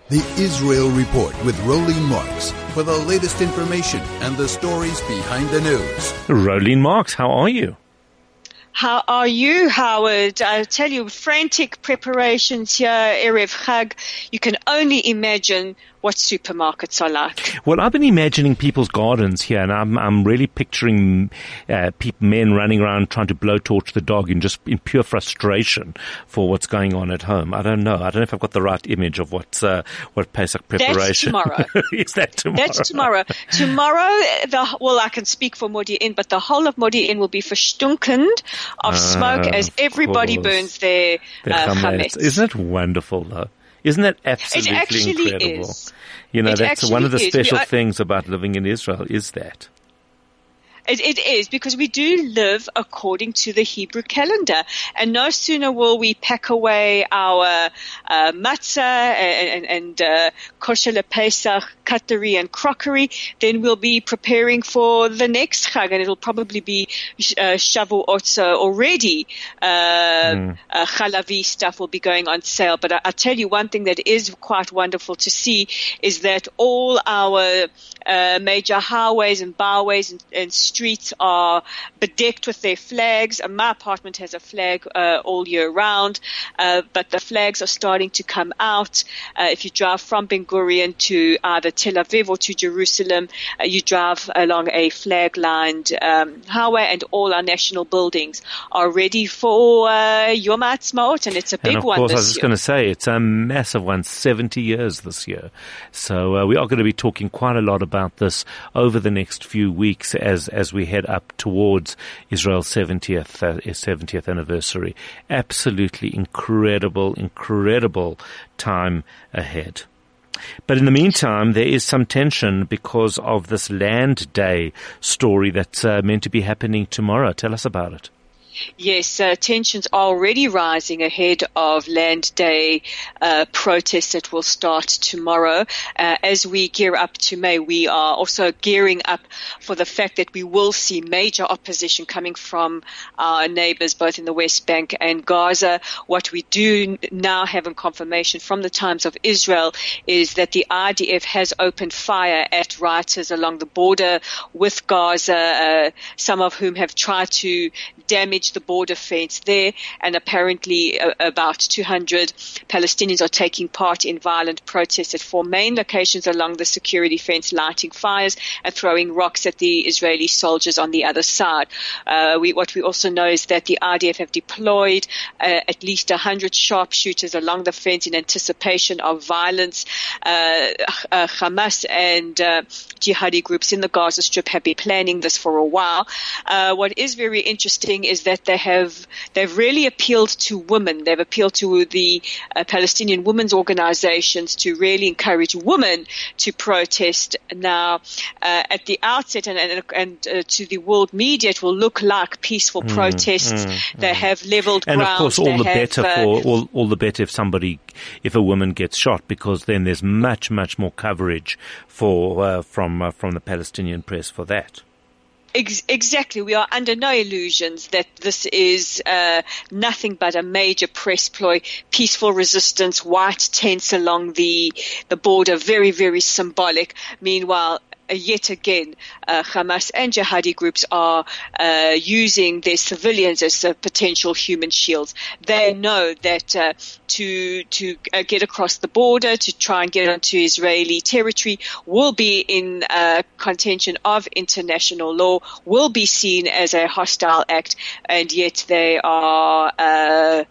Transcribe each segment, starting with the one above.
The Israel Report with Rolene Marks for the latest information and the stories behind the news. Rolene Marks, how are you? How are you, Howard? I tell you, frantic preparations here, Erev Chag. You can only imagine what supermarkets are like. Well, I've been imagining people's gardens here, and I'm really picturing men running around trying to blowtorch the dog in pure frustration for what's going on at home. I don't know if I've got the right image of what Pesach preparation. That's tomorrow. Is that tomorrow? That's tomorrow. I can speak for Modi'in, but the whole of Modi'in will be verstunken of smoke as everybody burns their chametz. Isn't it wonderful, though? Isn't that absolutely incredible? Is. You know, that's one of the special things about living in Israel, is that. It is, because we do live according to the Hebrew calendar. And no sooner will we pack away our matzah and kosher Pesach, cutlery and crockery, then we'll be preparing for the next Chag, and it'll probably be Shavuot already. Chalavi stuff will be going on sale. But I'll tell you one thing that is quite wonderful to see is that all our major highways and byways and streets are bedecked with their flags. My apartment has a flag all year round, but the flags are starting to come out. If you drive from Ben Gurion to either Tel Aviv or to Jerusalem, you drive along a flag-lined highway, and all our national buildings are ready for Yom HaAtzmaut, and it's a big one this year. And of course, I was just going to say, it's a massive one, 70 years this year. So we are going to be talking quite a lot about this over the next few weeks as we head up towards Israel's 70th anniversary. Absolutely incredible time ahead. But in the meantime, there is some tension because of this Land Day story that's meant to be happening tomorrow. Tell us about it. Yes, tensions are already rising ahead of Land Day protests that will start tomorrow. As we gear up to May, we are also gearing up for the fact that we will see major opposition coming from our neighbors, both in the West Bank and Gaza. What we do now have in confirmation from the Times of Israel is that the IDF has opened fire at rioters along the border with Gaza, some of whom have tried to damage the border fence there, and apparently about 200 Palestinians are taking part in violent protests at four main locations along the security fence, lighting fires and throwing rocks at the Israeli soldiers on the other side. What we also know is that the IDF have deployed at least 100 sharpshooters along the fence in anticipation of violence. Hamas and jihadi groups in the Gaza Strip have been planning this for a while. What is very interesting is that they've really appealed to women. They've appealed to the Palestinian women's organizations to really encourage women to protest. Now, at the outset and to the world media, it will look like peaceful protests. They have leveled ground. And of course, all the better if a woman gets shot, because then there's much more coverage from the Palestinian press for that. Exactly. We are under no illusions that this is nothing but a major press ploy, peaceful resistance, white tents along the border, very, very symbolic. Meanwhile, yet again, Hamas and jihadi groups are using their civilians as potential human shields. They know that to get across the border, to try and get onto Israeli territory, will be in contention of international law, will be seen as a hostile act, and yet they are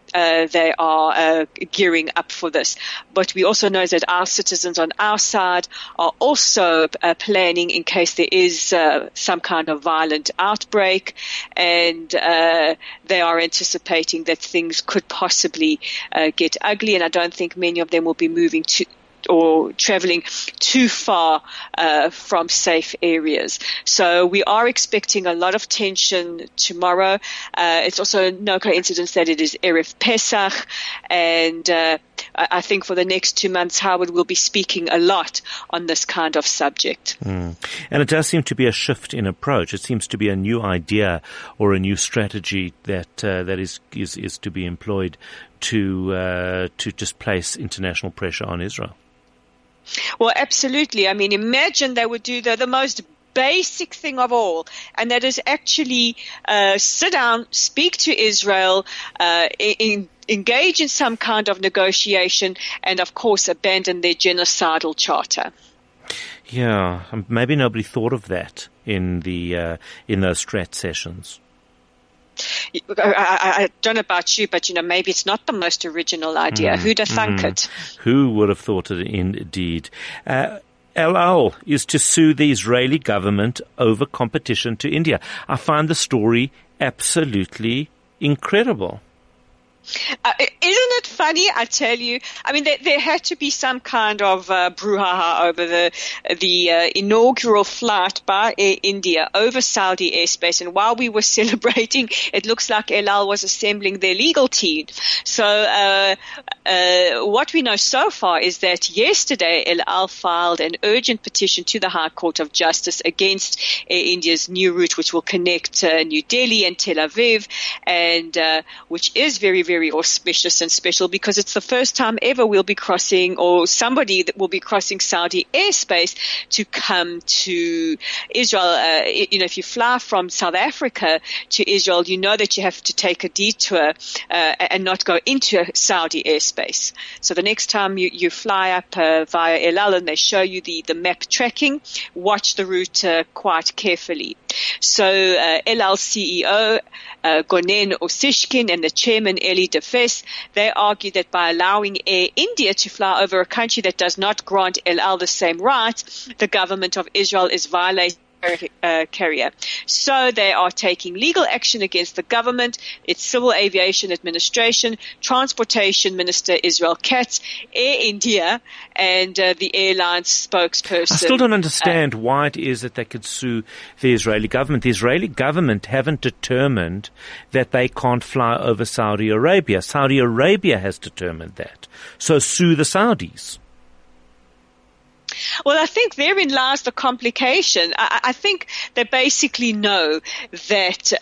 gearing up for this. But we also know that our citizens on our side are also planning in case there is some kind of violent outbreak, and they are anticipating that things could possibly get ugly, and I don't think many of them will be moving or traveling too far from safe areas. So we are expecting a lot of tension tomorrow. It's also no coincidence that it is Erev Pesach, and I think for the next 2 months, Howard will be speaking a lot on this kind of subject. And it does seem to be a shift in approach. It seems to be a new idea or a new strategy that is to be employed to just place international pressure on Israel. Well, absolutely. I mean, imagine they would do the most basic thing of all, and that is actually sit down, speak to Israel, engage in some kind of negotiation, and of course abandon their genocidal charter. Yeah, maybe nobody thought of that in those strat sessions. I don't know about you, but maybe it's not the most original idea. Who'd have thunk it? Who would have thought it indeed? El Al is to sue the Israeli government over competition to India. I find the story absolutely incredible. Isn't it funny? I tell you. I mean, there had to be some kind of brouhaha over the inaugural flight by Air India over Saudi airspace. And while we were celebrating, it looks like El Al was assembling their legal team. So what we know so far is that yesterday El Al filed an urgent petition to the High Court of Justice against Air India's new route, which will connect New Delhi and Tel Aviv, and which is very, very auspicious and special because it's the first time ever we'll be crossing, or somebody that will be crossing Saudi airspace to come to Israel. If you fly from South Africa to Israel, you know that you have to take a detour and not go into Saudi airspace. So the next time you fly up via El Al and they show you the map tracking, watch the route quite carefully. So El Al CEO Gonen Osishkin and the chairman Eli Defes, they argue that by allowing Air India to fly over a country that does not grant El Al the same rights, the government of Israel is violating carrier. So they are taking legal action against the government, its Civil Aviation Administration, Transportation Minister Israel Katz, Air India, and the airline's spokesperson. I still don't understand why it is that they could sue the Israeli government. The Israeli government haven't determined that they can't fly over Saudi Arabia. Saudi Arabia has determined that. So sue the Saudis. Well, I think therein lies the complication. I think they basically know that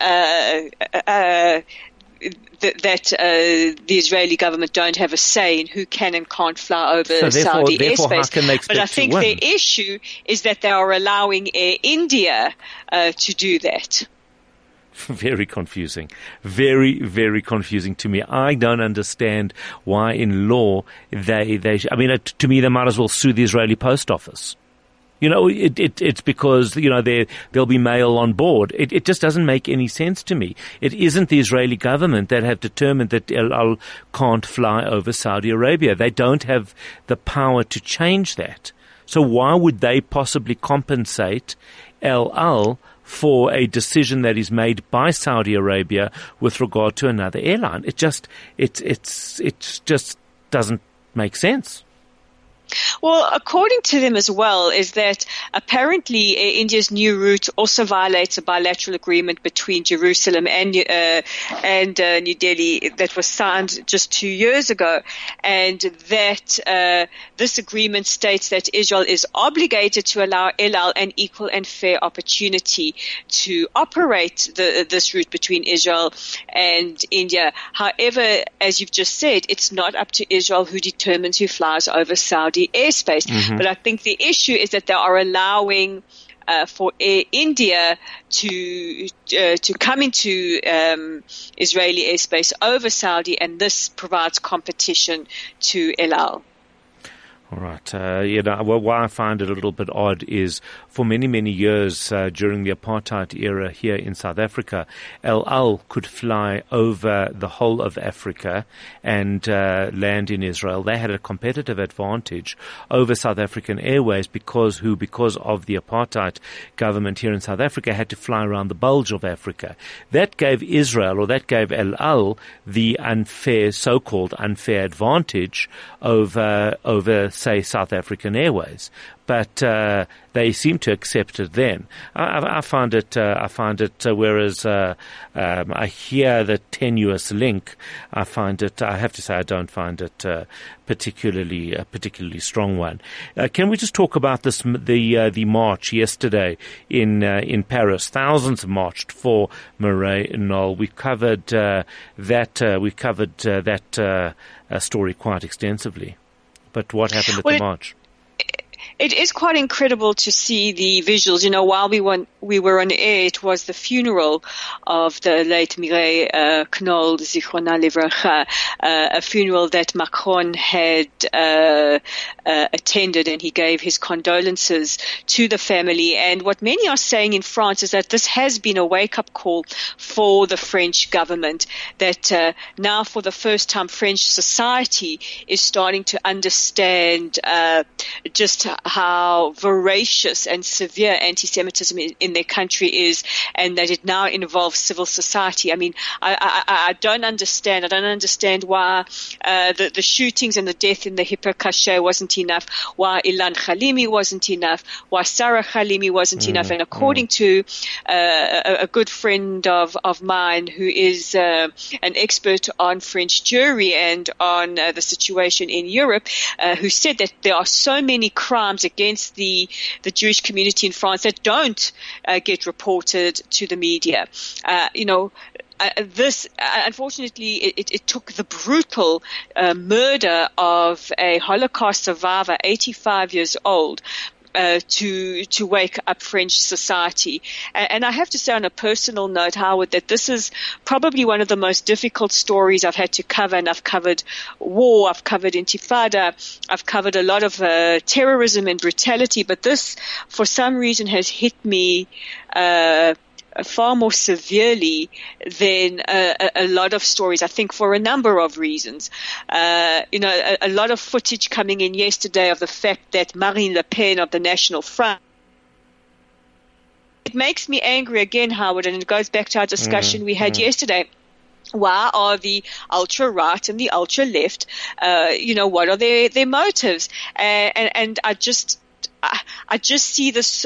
the Israeli government don't have a say in who can and can't fly over Saudi airspace. But I think their issue is that they are allowing Air India to do that. Very confusing. Very, very confusing to me. I don't understand why in law to me they might as well sue the Israeli post office. It's because, there'll be mail on board. It just doesn't make any sense to me. It isn't the Israeli government that have determined that El Al can't fly over Saudi Arabia. They don't have the power to change that. So why would they possibly compensate El Al for a decision that is made by Saudi Arabia with regard to another airline? It just doesn't make sense. Well, according to them as well, is that apparently India's new route also violates a bilateral agreement between Jerusalem and New Delhi that was signed just 2 years ago, and that this agreement states that Israel is obligated to allow El Al an equal and fair opportunity to operate this route between Israel and India. However, as you've just said, it's not up to Israel who determines who flies over Saudi airspace. Mm-hmm. But I think the issue is that they are allowing for Air India to come into Israeli airspace over Saudi, and this provides competition to El Al. All right. Why I find it a little bit odd is for many, many years during the apartheid era here in South Africa, El Al could fly over the whole of Africa and land in Israel. They had a competitive advantage over South African Airways because of the apartheid government here in South Africa had to fly around the bulge of Africa. That gave El Al the so-called unfair advantage over say, South African Airways. But they seem to accept it then. I find it, whereas I hear the tenuous link, I have to say I don't find it a particularly strong one. Can we just talk about the march yesterday in Paris? Thousands marched for Mireille Knoll. We covered that story quite extensively. But what happened at the march? It is quite incredible to see the visuals. You know, while we were on air, it was the funeral of the late Mireille Knoll, Zichrona Livracha, a funeral that Macron had attended, and he gave his condolences to the family. And what many are saying in France is that this has been a wake-up call for the French government, that now for the first time French society is starting to understand just how voracious and severe anti-Semitism in their country is, and that it now involves civil society. I mean, I don't understand. I don't understand why the shootings and the death in the Hyper Cacher wasn't enough, why Ilan Khalimi wasn't enough, why Sarah Khalimi wasn't enough. And according to a good friend of mine who is an expert on French Jewry and on the situation in Europe, who said that there are so many crimes against the Jewish community in France that don't get reported to the media. This, unfortunately, it took the brutal murder of a Holocaust survivor, 85 years old, to wake up French society. And I have to say on a personal note, Howard, that this is probably one of the most difficult stories I've had to cover. And I've covered war, I've covered Intifada, I've covered a lot of terrorism and brutality, but this, for some reason, has hit me far more severely than a lot of stories, I think, for a number of reasons. A lot of footage coming in yesterday of the fact that Marine Le Pen of the National Front. It makes me angry again, Howard, and it goes back to our discussion we had yesterday. Why are the ultra-right and the ultra-left, what are their motives? And I just see this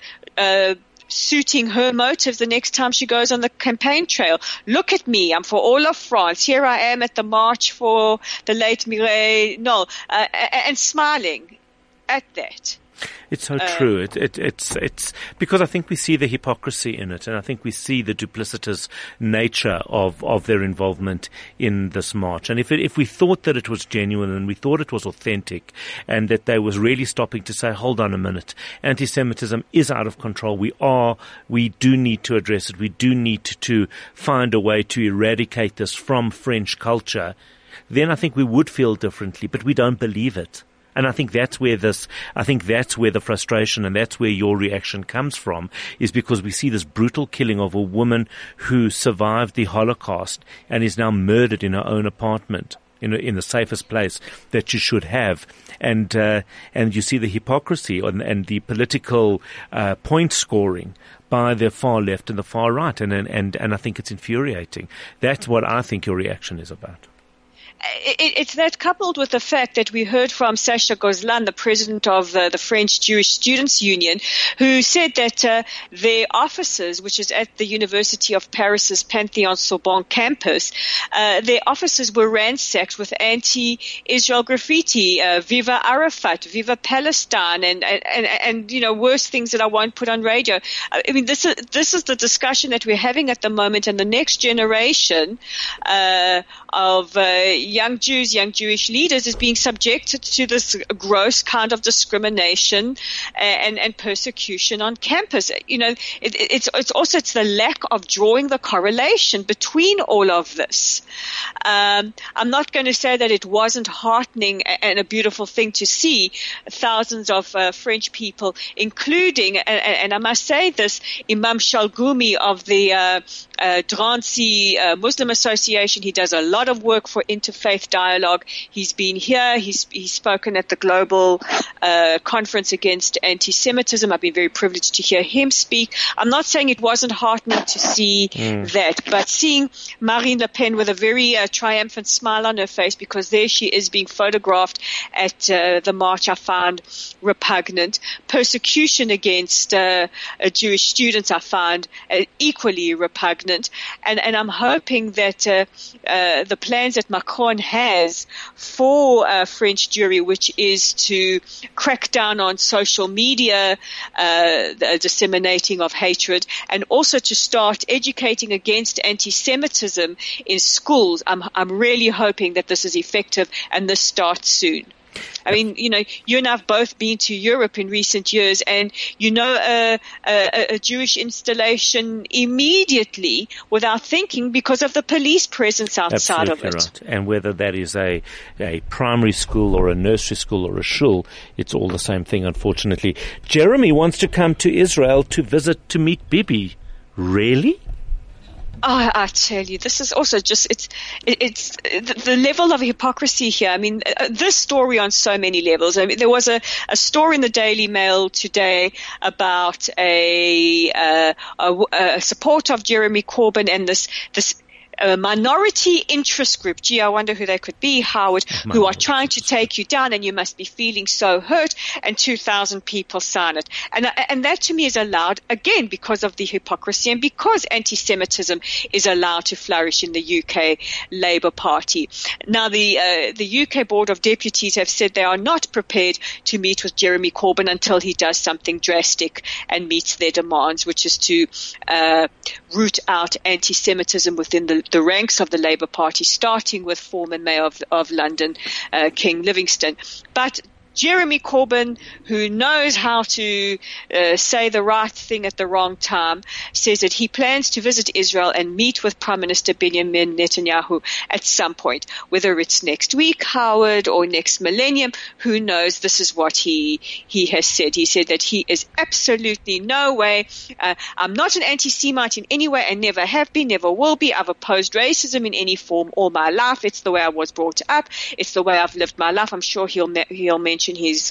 suiting her motives the next time she goes on the campaign trail. Look at me. I'm for all of France. Here I am at the march for the late Mireille Knoll, and smiling at that. It's so true. It's because I think we see the hypocrisy in it, and I think we see the duplicitous nature of their involvement in this march. And if we thought that it was genuine and we thought it was authentic, and that they was really stopping to say, hold on a minute, anti-Semitism is out of control. We do need to address it. We do need to find a way to eradicate this from French culture. Then I think we would feel differently, but we don't believe it. And I think that's where the frustration and that's where your reaction comes from, is because we see this brutal killing of a woman who survived the Holocaust and is now murdered in her own apartment, in the safest place that you should have. And you see the hypocrisy and the political, point scoring by the far left and the far right. And I think it's infuriating. That's what I think your reaction is about. It's that, coupled with the fact that we heard from Sacha Gozlan, the president of the French Jewish Students' Union, who said that their offices, which is at the University of Paris's Panthéon-Sorbonne campus, their offices were ransacked with anti-Israel graffiti, Viva Arafat, Viva Palestine, and worse things that I won't put on radio. I mean, this is the discussion that we're having at the moment, and the next generation of young Jews, young Jewish leaders is being subjected to this gross kind of discrimination and persecution on campus. It's the lack of drawing the correlation between all of this. I'm not going to say that it wasn't heartening and a beautiful thing to see thousands of French people, including, and I must say this, Imam Shalgumi of the Drancy Muslim Association. He does a lot of work for Intifada interfaith dialogue. He's been here. He's spoken at the global conference against anti-Semitism. I've been very privileged to hear him speak. I'm not saying it wasn't heartening to see that, but seeing Marine Le Pen with a very triumphant smile on her face, because there she is being photographed at the march, I found repugnant. Persecution against Jewish students I found equally repugnant, and I'm hoping that the plans that Macron has for French Jewry, which is to crack down on social media disseminating of hatred, and also to start educating against anti-Semitism in schools. I'm really hoping that this is effective and this starts soon. I mean, you and I have both been to Europe in recent years, and a Jewish installation immediately without thinking because of the police presence outside Absolutely of it. Right. And whether that is a primary school or a nursery school or a shul, it's all the same thing, unfortunately. Jeremy wants to come to Israel to meet Bibi. Really? Oh, I tell you, this is also just, it's the level of hypocrisy here. I mean, this story on so many levels. I mean, there was a story in the Daily Mail today about a supporter of Jeremy Corbyn and this minority interest group. Gee, I wonder who they could be, Howard, who are trying to take you down, and you must be feeling so hurt, and 2,000 people sign it. And that to me is allowed, again, because of the hypocrisy and because anti-Semitism is allowed to flourish in the UK Labour Party. Now, the UK Board of Deputies have said they are not prepared to meet with Jeremy Corbyn until he does something drastic and meets their demands, which is to root out anti-Semitism within the ranks of the Labour Party, starting with former Mayor of London, King Livingstone. But Jeremy Corbyn, who knows how to say the right thing at the wrong time, says that he plans to visit Israel and meet with Prime Minister Benjamin Netanyahu at some point, whether it's next week, Howard, or next millennium. Who knows? This is what he has said. He said that he is absolutely no way. I'm not an anti-Semite in any way and never have been, never will be. I've opposed racism in any form all my life. It's the way I was brought up. It's the way I've lived my life. I'm sure he'll mention his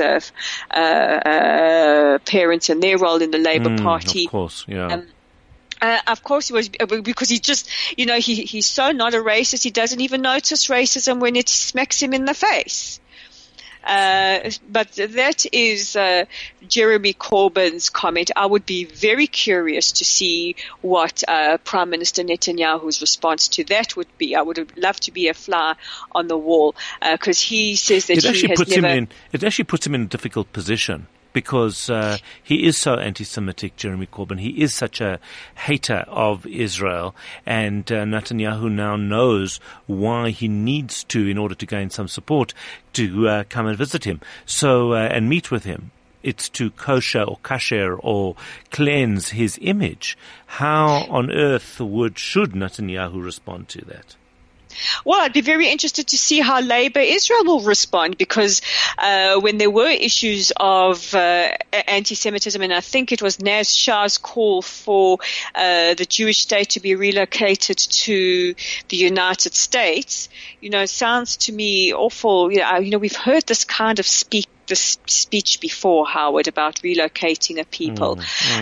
parents and their role in the Labour Party. Of course, yeah. Of course, he was, because he just, he's so not a racist. He doesn't even notice racism when it smacks him in the face. But that is Jeremy Corbyn's comment. I would be very curious to see what Prime Minister Netanyahu's response to that would be. I would have loved to be a fly on the wall, because he says that it actually puts him in a difficult position. Because he is so anti-Semitic, Jeremy Corbyn. He is such a hater of Israel. And Netanyahu now knows why he needs to, in order to gain some support, to come and visit him. So, and meet with him. It's to kosher or kasher or cleanse his image. How on earth should Netanyahu respond to that? Well, I'd be very interested to see how Labour Israel will respond, because when there were issues of anti-Semitism, and I think it was Naz Shah's call for the Jewish state to be relocated to the United States, sounds to me awful. We've heard this kind of speech before, Howard, about relocating a people.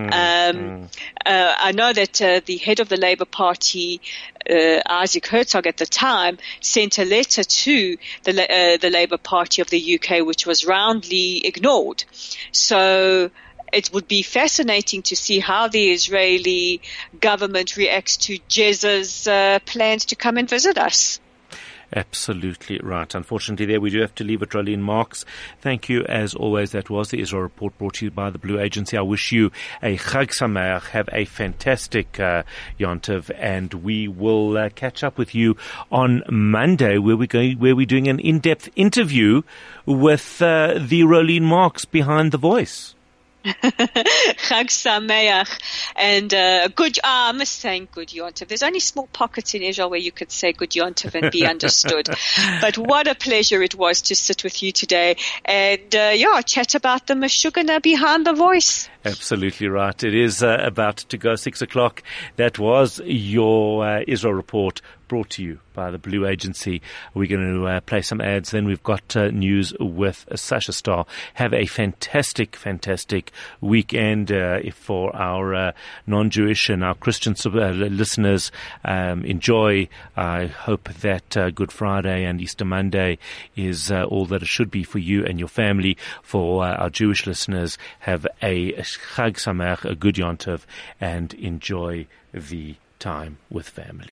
I know that the head of the Labour Party, Isaac Herzog, at the time sent a letter to the Labour Party of the UK, which was roundly ignored. So it would be fascinating to see how the Israeli government reacts to Jezza's plans to come and visit us. Absolutely right. Unfortunately, there we do have to leave it. Rolene Marks, thank you as always. That was the Israel Report, brought to you by the Blue Agency. I wish you a Chag Sameach. Have a fantastic Yontiv, and we will catch up with you on Monday, where we're doing an in-depth interview with the Rolene Marks behind the voice. Chag Sameach, and good. I must say good Yontiv. There's only small pockets in Israel where you could say good Yontiv and be understood. But what a pleasure it was to sit with you today and chat about the Meshugana behind the voice. Absolutely right. It is about to go 6:00. That was your Israel Report, brought to you by the Blue Agency. We're going to play some ads. Then we've got news with Sasha Starr. Have a fantastic, fantastic weekend for our non-Jewish and our Christian listeners. Enjoy. I hope that Good Friday and Easter Monday is all that it should be for you and your family. For our Jewish listeners, have a Chag Sameach, a good Yom Tov, and enjoy the time with family.